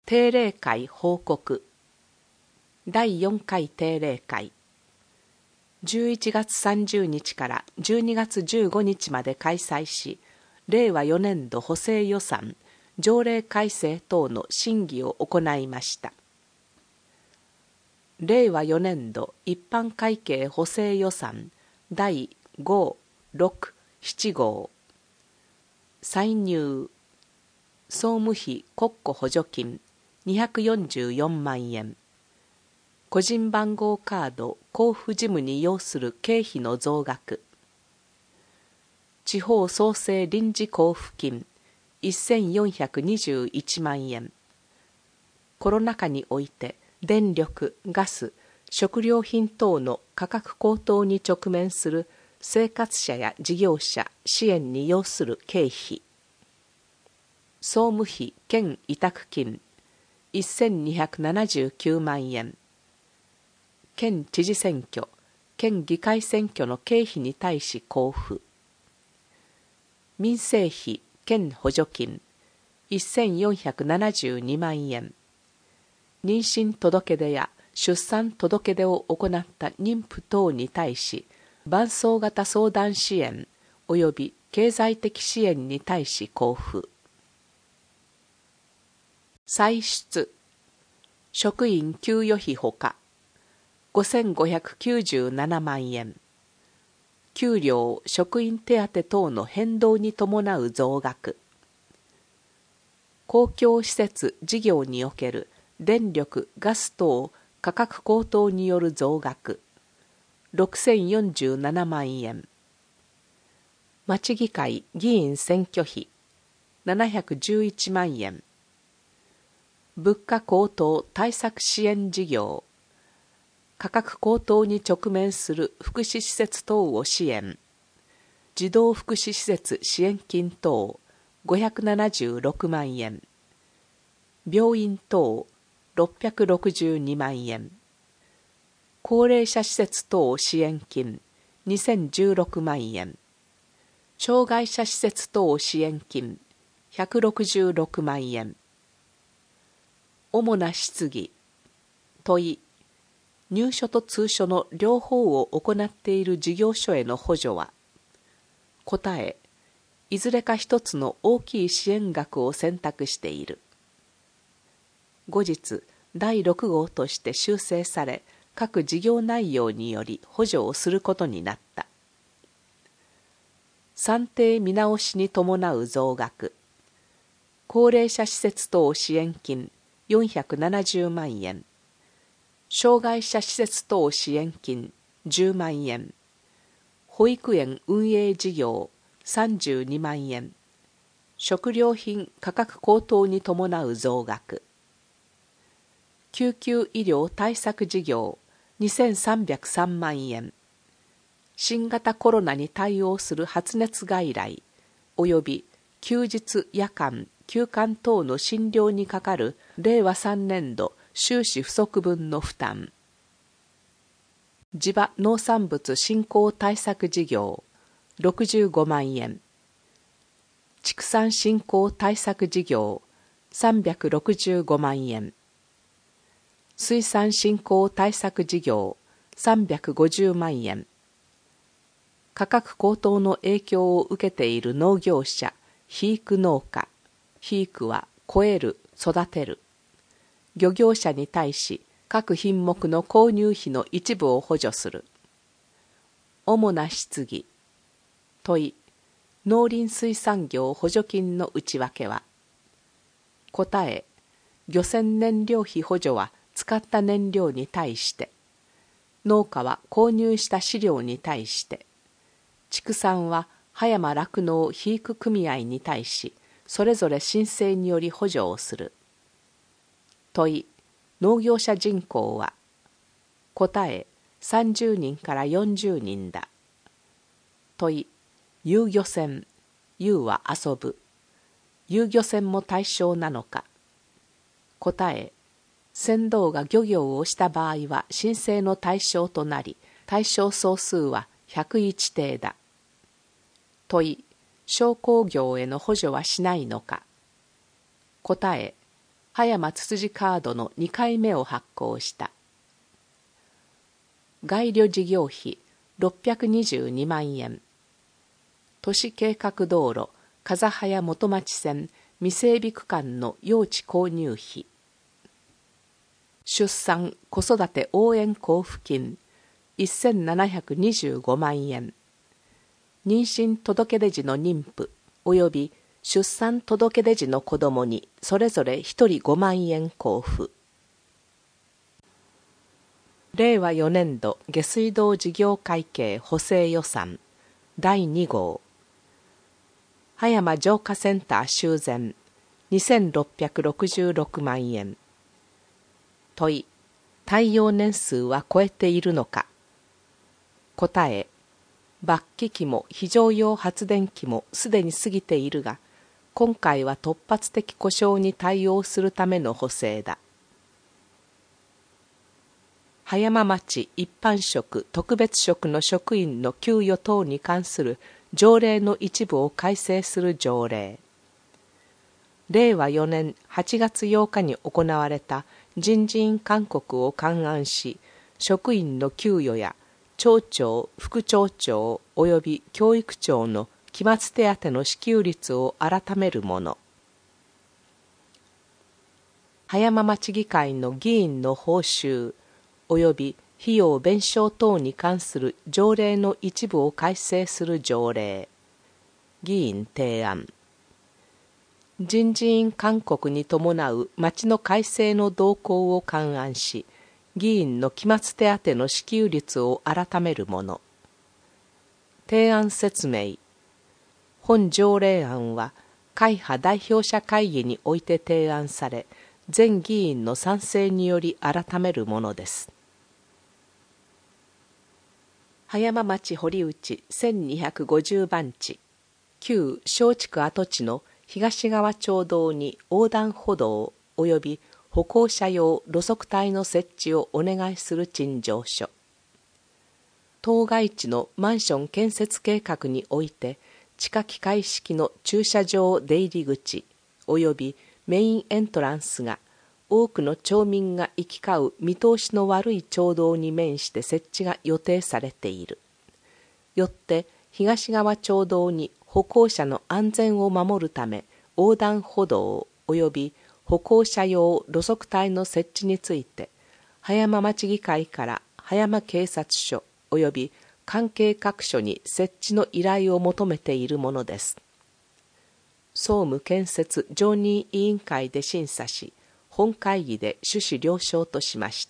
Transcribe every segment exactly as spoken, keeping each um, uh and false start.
定例会報告だいよんかい定例会じゅういちがつさんじゅうにちからじゅうにがつじゅうごにちまで開催し、れいわよねんど補正予算条例改正等の審議を行いました。れいわよねんど一般会計補正予算だいご、ろく、なな号歳入総務費国庫補助金にひゃくよんじゅうよんまんえん、個人番号カード交付事務に要する経費の増額、地方創生臨時交付金せんよんひゃくにじゅういちまんえん、コロナ禍において電力・ガス・食料品等の価格高騰に直面する生活者や事業者支援に要する経費、総務費兼委託金せんにひゃくななじゅうきゅうまんえん、県知事選挙・県議会選挙の経費に対し交付、民生費兼補助金せんよんひゃくななじゅうにまんえん、妊娠届出や出産届出を行った妊婦等に対し伴走型相談支援及び経済的支援に対し交付、歳出職員給与費ほかごせんごひゃくきゅうじゅうななまんえん、給料職員手当等の変動に伴う増額、公共施設事業における電力・ガス等価格高騰による増額ろくせんよんじゅうななまんえん、町議会議員選挙費ななひゃくじゅういちまんえん、物価高騰対策支援事業価格高騰に直面する福祉施設等を支援、児童福祉施設支援金等ごひゃくななじゅうろくまんえん、病院等ろっぴゃくろくじゅうにまんえん、高齢者施設等支援金にせんじゅうろくまんえん、障害者施設等支援金ひゃくろくじゅうろくまんえん、主な質疑、問い、入所と通所の両方を行っている事業所への補助は、答え、いずれか一つの大きい支援額を選択している。後日、だいろく号として修正され、各事業内容により補助をすることになった。算定見直しに伴う増額、高齢者施設等支援金よんひゃくななじゅうまんえん、障害者施設等支援金じゅうまんえん、保育園運営事業さんじゅうにまんえん、食料品価格高騰に伴う増額、救急医療対策事業にせんさんびゃくさんまんえん、新型コロナに対応する発熱外来及び休日夜間休館等の診療にかかるれいわさんねんど収支不足分の負担、地場農産物振興対策事業ろくじゅうごまんえん、畜産振興対策事業さんびゃくろくじゅうごまんえん、水産振興対策事業さんびゃくごじゅうまんえん、価格高騰の影響を受けている農業者、肥育農家、肥育は超える、育てる、漁業者に対し各品目の購入費の一部を補助する。主な質疑、問い、農林水産業補助金の内訳は、答え、漁船燃料費補助は使った燃料に対して、農家は購入した飼料に対して、畜産は葉山酪農肥育組合に対し、それぞれ申請により補助をする。問い、農業者人口は、答え、さんじゅうにんからよんじゅうにんだ。問い、遊漁船、遊は遊ぶ。遊漁船も対象なのか。答え、船頭が漁業をした場合は申請の対象となり、対象総数はひゃくいち艇だ。問い、商工業への補助はしないのか。答え、 葉山つつじカードのにかいめを発行した。概慮事業費ろっぴゃくにじゅうにまんえん。都市計画道路風早元町線未整備区間の用地購入費。出産・子育て応援交付金せんななひゃくにじゅうごまんえん。妊娠届出時の妊婦及び出産届出時の子どもにそれぞれひとりごまんえん交付。れいわよねんど下水道事業会計補正予算だいに号。葉山浄化センター修繕にせんろっぴゃくろくじゅうろくまんえん。問い、耐用年数は超えているのか。答え、抜気機も非常用発電機もすでに過ぎているが、今回は突発的故障に対応するための補正だ。葉山町一般職特別職の職員の給与等に関する条例の一部を改正する条例。れいわよねんはちがつようかに行われた人事院勧告を勘案し、職員の給与や町長、副町長及び教育長の期末手当の支給率を改めるもの。葉山町議会の議員の報酬及び費用弁償等に関する条例の一部を改正する条例。議員提案。人事院勧告に伴う町の改正の動向を勘案し、議員の期末手当の支給率を改めるもの。提案説明。本条例案は会派代表者会議において提案され、全議員の賛成により改めるものです。葉山町堀内せんにひゃくごじゅうばん地、旧松竹跡地の東側町道に横断歩道及び歩行者用路側帯の設置をお願いする陳情書。当該地のマンション建設計画において、地下機械式の駐車場出入り口及びメインエントランスが多くの町民が行き交う見通しの悪い町道に面して設置が予定されている。よって東側町道に歩行者の安全を守るため横断歩道及び歩行者用路側帯の設置について、葉山町議会から葉山警察署及び関係各所に設置の依頼を求めているものです。総務建設常任委員会で審査し、本会議で趣旨了承としました。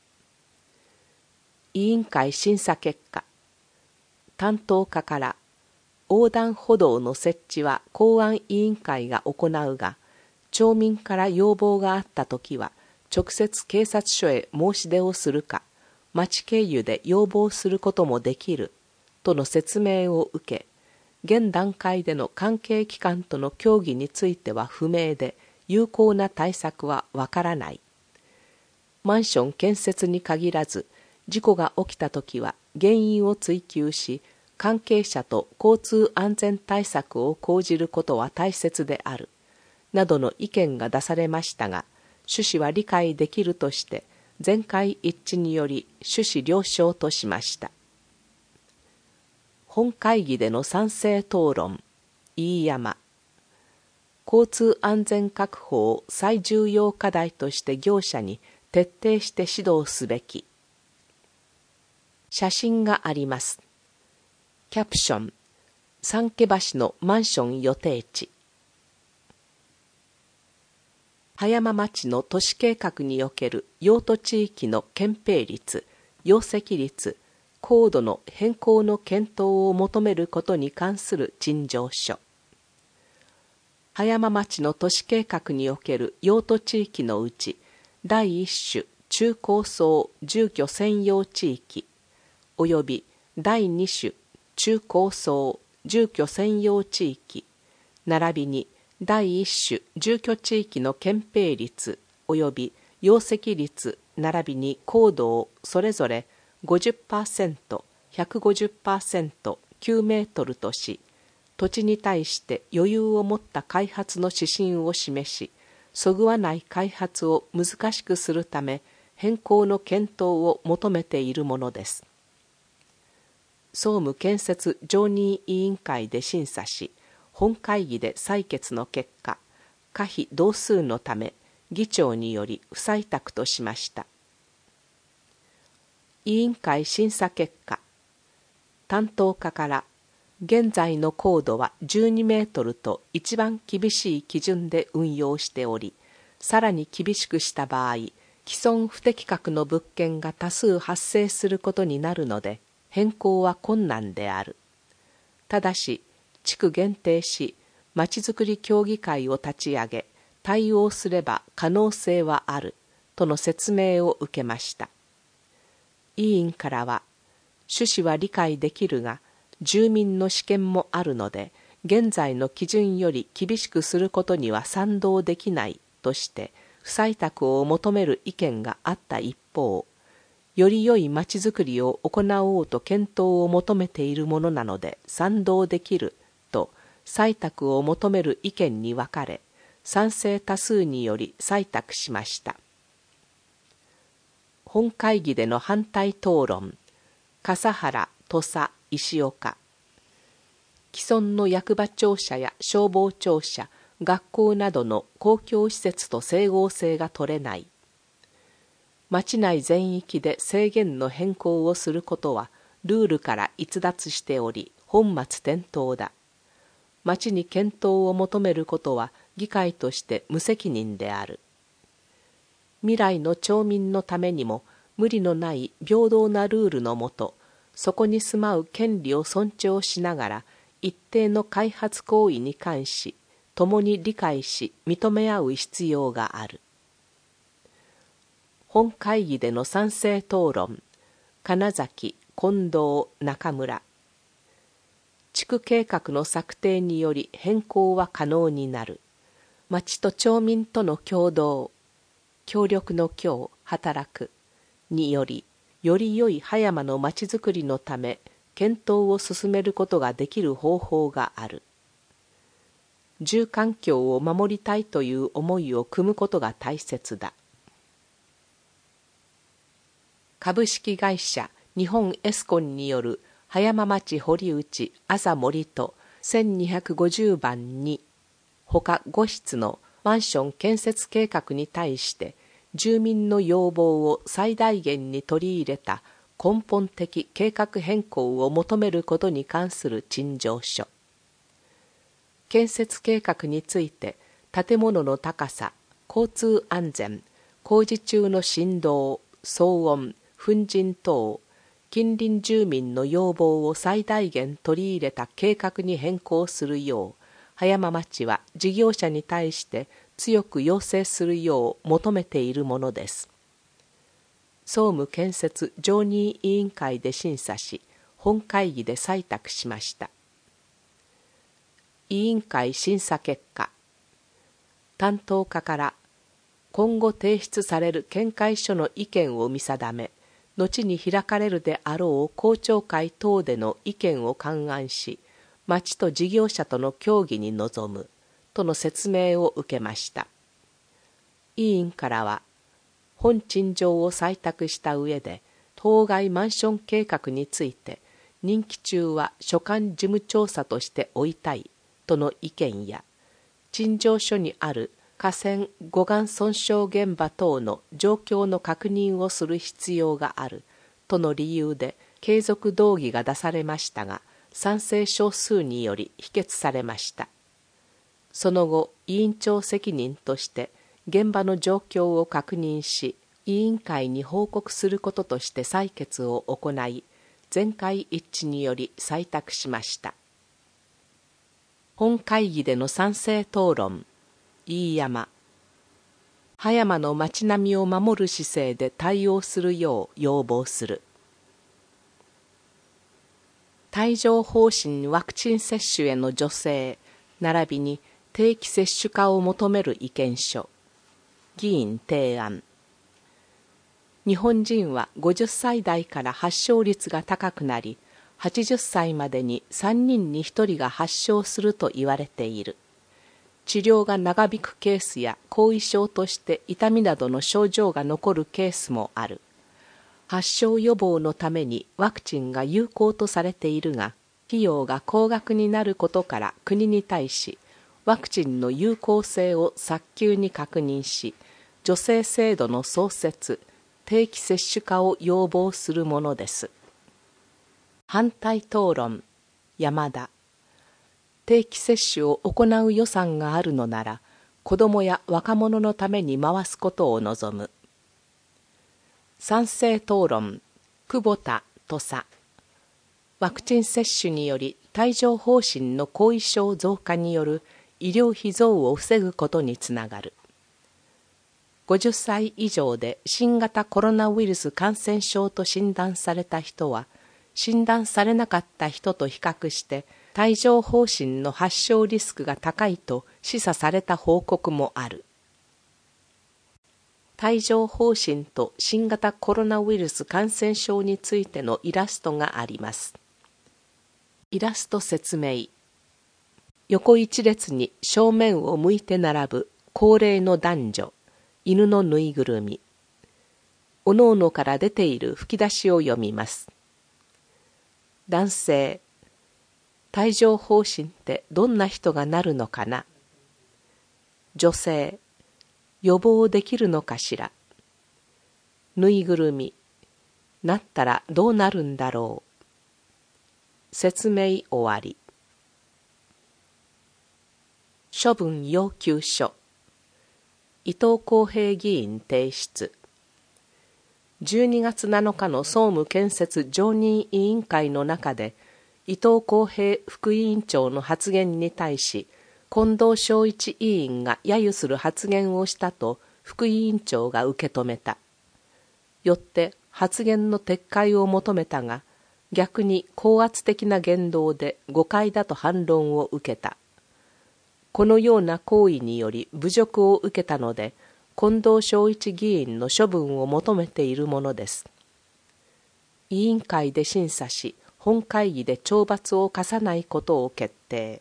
委員会審査結果、担当課から横断歩道の設置は公安委員会が行うが、町民から要望があったときは直接警察署へ申し出をするか、町経由で要望することもできるとの説明を受け、現段階での関係機関との協議については不明で、有効な対策はわからない。マンション建設に限らず、事故が起きたときは原因を追究し、関係者と交通安全対策を講じることは大切である、などの意見が出されましたが、趣旨は理解できるとして、全会一致により趣旨了承としました。本会議での賛成討論。飯山。交通安全確保を最重要課題として業者に徹底して指導すべき。写真があります。キャプション。三家橋のマンション予定地。葉山町の都市計画における用途地域の建蔽率、容積率、高度の変更の検討を求めることに関する陳情書。葉山町の都市計画における用途地域のうち、第一種中高層住居専用地域、および第二種中高層住居専用地域、並びに第一種住居地域の建蔽率および容積率並びに高度をそれぞれ ごじゅっパーセント、ひゃくごじゅっパーセント、きゅうメートルとし、土地に対して余裕を持った開発の指針を示し、 そぐわない開発を難しくするため変更の検討を求めているものです。総務建設常任委員会で審査し、本会議で採決の結果、可否同数のため議長により不採択としました。委員会審査結果、担当課から現在の高度はじゅうにメートルと一番厳しい基準で運用しており、さらに厳しくした場合、既存不適格の物件が多数発生することになるので、変更は困難である。ただし、地区限定し、まちづくり協議会を立ち上げ、対応すれば可能性はある、との説明を受けました。委員からは、趣旨は理解できるが、住民の試験もあるので、現在の基準より厳しくすることには賛同できないとして、不採択を求める意見があった一方、より良いまちづくりを行おうと検討を求めているものなので賛同できると採択を求める意見に分かれ、賛成多数により採択しました。本会議での反対討論、笠原、土佐、石岡。既存の役場庁舎や消防庁舎、学校などの公共施設と整合性が取れない。町内全域で制限の変更をすることはルールから逸脱しており本末転倒だ。町に検討を求めることは議会として無責任である。未来の町民のためにも無理のない平等なルールのもと、そこに住まう権利を尊重しながら一定の開発行為に関し共に理解し認め合う必要がある。本会議での賛成討論、金崎、近藤、中村。地区計画の策定により変更は可能になる。町と町民との協働、協力の協、働く、により、より良い葉山の町づくりのため、検討を進めることができる方法がある。住環境を守りたいという思いを汲むことが大切だ。株式会社日本エスコンによる葉山町堀内朝森とせんにひゃくごじゅうばんに他ご室のマンション建設計画に対して住民の要望を最大限に取り入れた根本的計画変更を求めることに関する陳情書。建設計画について建物の高さ、交通安全、工事中の振動、騒音、粉塵等、近隣住民の要望を最大限取り入れた計画に変更するよう、葉山町は事業者に対して強く要請するよう求めているものです。総務建設常任委員会で審査し、本会議で採択しました。委員会審査結果、担当課から今後提出される見解書の意見を見定め、後に開かれるであろう公聴会等での意見を勘案し、町と事業者との協議に臨むとの説明を受けました。委員からは、本陳情を採択した上で、当該マンション計画について、任期中は所管事務調査としておいたいとの意見や、陳情書にある河川護岸損傷現場等の状況の確認をする必要があるとの理由で継続動議が出されましたが、賛成少数により否決されました。その後、委員長責任として現場の状況を確認し、委員会に報告することとして採決を行い、全会一致により採択しました。本会議での賛成討論、飯山。葉山の町並みを守る姿勢で対応するよう要望する。帯状疱疹ワクチン接種への助成、並びに定期接種化を求める意見書。議員提案。日本人はごじゅっさい代から発症率が高くなり、はちじゅっさいまでにさんにんにひとりが発症すると言われている。 治療が長引くケースや後遺症として痛みなどの症状が残るケースもある。発症予防のためにワクチンが有効とされているが、費用が高額になることから国に対し、ワクチンの有効性を早急に確認し、助成制度の創設、定期接種化を要望するものです。反対討論。山田。定期接種を行う予算があるのなら、子どもや若者のために回すことを望む。賛成討論。久保田土佐。ワクチン接種により帯状疱疹の後遺症増加による医療費増を防ぐことにつながる。ごじゅっさい以上で新型コロナウイルス感染症と診断された人は、診断されなかった人と比較して帯状疱疹の発症リスクが高いと示唆された報告もある。帯状疱疹と新型コロナウイルス感染症についてのイラストがあります。イラスト説明。横一列に正面を向いて並ぶ高齢の男女、犬のぬいぐるみ。おのおのから出ている吹き出しを読みます。男性。帯状疱疹ってどんな人がなるのかな。女性。予防できるのかしら。ぬいぐるみ。なったらどうなるんだろう。説明終わり。処分要求書。伊藤公平議員提出。じゅうにがつなのかの総務建設常任委員会の中で、伊藤公平副委員長の発言に対し、近藤昭一委員が揶揄する発言をしたと副委員長が受け止めた。よって発言の撤回を求めたが、逆に高圧的な言動で誤解だと反論を受けた。このような行為により侮辱を受けたので、近藤昭一議員の処分を求めているものです。委員会で審査し、本会議で懲罰を課さないことを決定。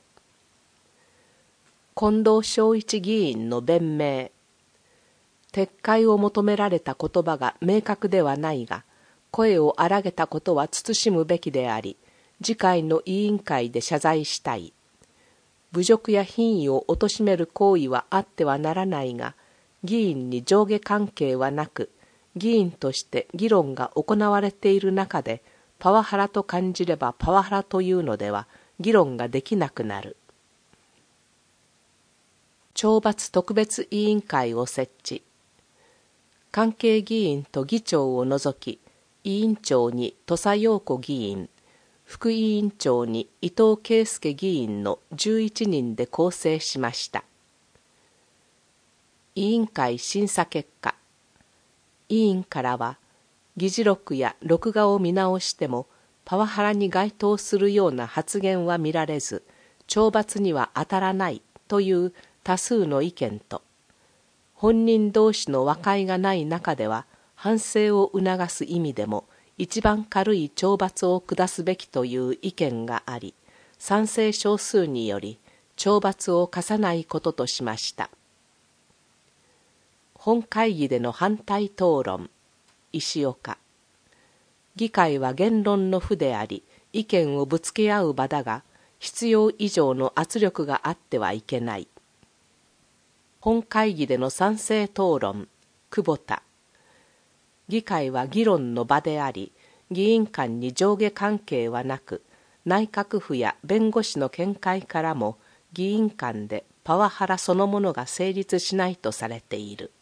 近藤昭一議員の弁明。撤回を求められた言葉が明確ではないが、声を荒げたことは慎むべきであり、次回の委員会で謝罪したい。侮辱や品位を貶める行為はあってはならないが、議員に上下関係はなく、議員として議論が行われている中で、パワハラと感じればパワハラというのでは、議論ができなくなる。懲罰特別委員会を設置。関係議員と議長を除き、委員長に土佐陽子議員、副委員長に伊藤圭介議員のじゅういちにんで構成しました。委員会審査結果。委員からは、議事録や録画を見直しても、パワハラに該当するような発言は見られず、懲罰には当たらないという多数の意見と、本人同士の和解がない中では、反省を促す意味でも、一番軽い懲罰を下すべきという意見があり、賛成少数により、懲罰を課さないこととしました。本会議での反対討論。石岡。議会は言論の府であり、意見をぶつけ合う場だが、必要以上の圧力があってはいけない。本会議での賛成討論。久保田。議会は議論の場であり、議員間に上下関係はなく、内閣府や弁護士の見解からも、議員間でパワハラそのものが成立しないとされている。